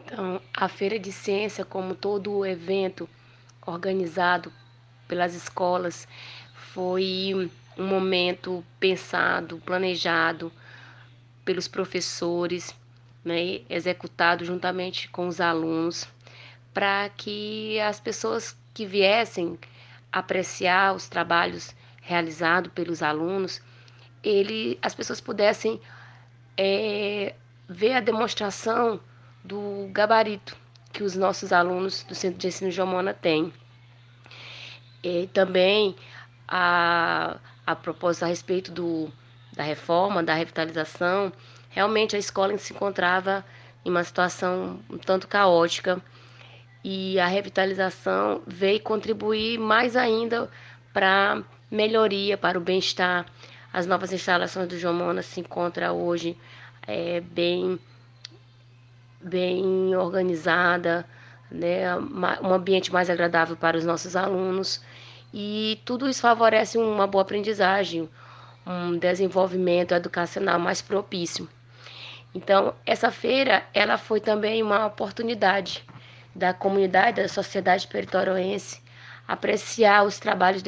Então, a Feira de Ciência, como todo o evento organizado pelas escolas, foi um momento pensado, planejado pelos professores, né, executado juntamente com os alunos, para que as pessoas que viessem apreciar os trabalhos realizados pelos alunos, as pessoas pudessem ver a demonstração do gabarito que os nossos alunos do Centro de Ensino Jomona têm. E também a propósito a respeito da reforma, da revitalização, realmente a escola se encontrava em uma situação um tanto caótica e a revitalização veio contribuir mais ainda para melhoria, para o bem-estar. As novas instalações do Jomona se encontram hoje bem organizada, né, um ambiente mais agradável para os nossos alunos, e tudo isso favorece uma boa aprendizagem, um desenvolvimento educacional mais propício. Então, essa feira, ela foi também uma oportunidade da comunidade, da sociedade peritoroense, apreciar os trabalhos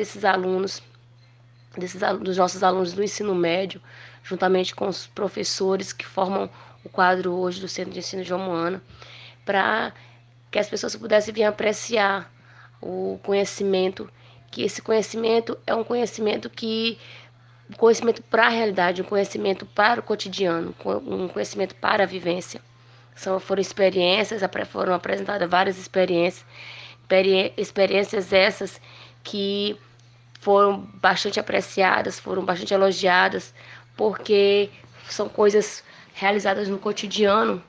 dos nossos alunos do ensino médio, juntamente com os professores que formam o quadro hoje do Centro de Ensino João Moana, para que as pessoas pudessem vir apreciar o conhecimento, que esse conhecimento é um conhecimento para a realidade, um conhecimento para o cotidiano, um conhecimento para a vivência. Foram experiências, foram apresentadas várias experiências essas que foram bastante apreciadas, foram bastante elogiadas, porque são coisas realizadas no cotidiano,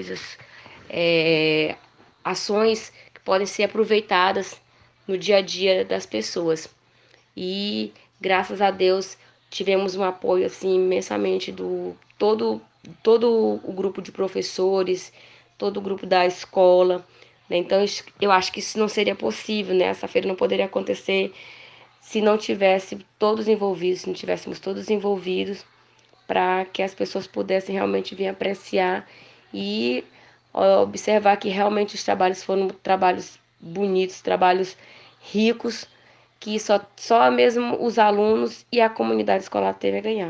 ações que podem ser aproveitadas no dia a dia das pessoas. E graças a Deus tivemos um apoio assim imensamente do todo o grupo de professores, todo o grupo da escola, né? Então eu acho que isso não seria possível, né? Essa feira não poderia acontecer se não tivesse todos envolvidos, se não tivéssemos todos envolvidos, para que as pessoas pudessem realmente vir apreciar e observar que realmente os trabalhos foram trabalhos bonitos, trabalhos ricos, que só mesmo os alunos e a comunidade escolar teve a ganhar.